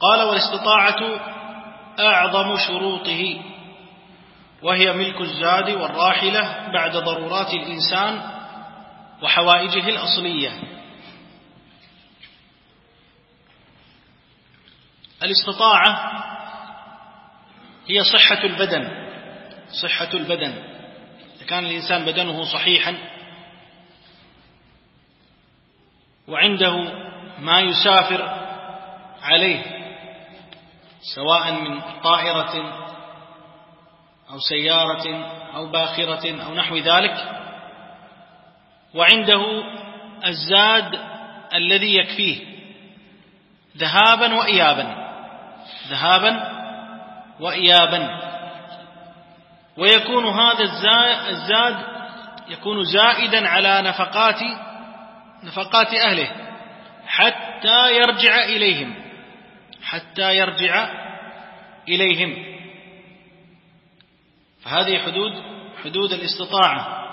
قال: والاستطاعة أعظم شروطه، وهي ملك الزاد والراحلة بعد ضرورات الإنسان وحوائجه الأصلية. الاستطاعة هي صحة البدن. إذا كان الإنسان بدنه صحيحا وعنده ما يسافر عليه، سواء من طائرة أو سيارة أو باخرة أو نحو ذلك، وعنده الزاد الذي يكفيه ذهابا وإيابا، ويكون هذا الزاد يكون زائدا على نفقات أهله حتى يرجع إليهم. فهذه حدود الاستطاعة.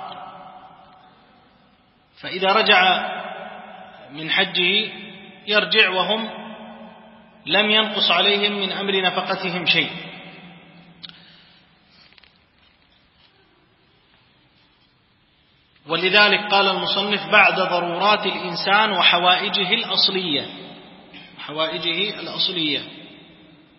فإذا رجع من حجه يرجع وهم لم ينقص عليهم من أمر نفقتهم شيء. ولذلك قال المصنف: بعد ضرورات الإنسان وحوائجه الأصلية.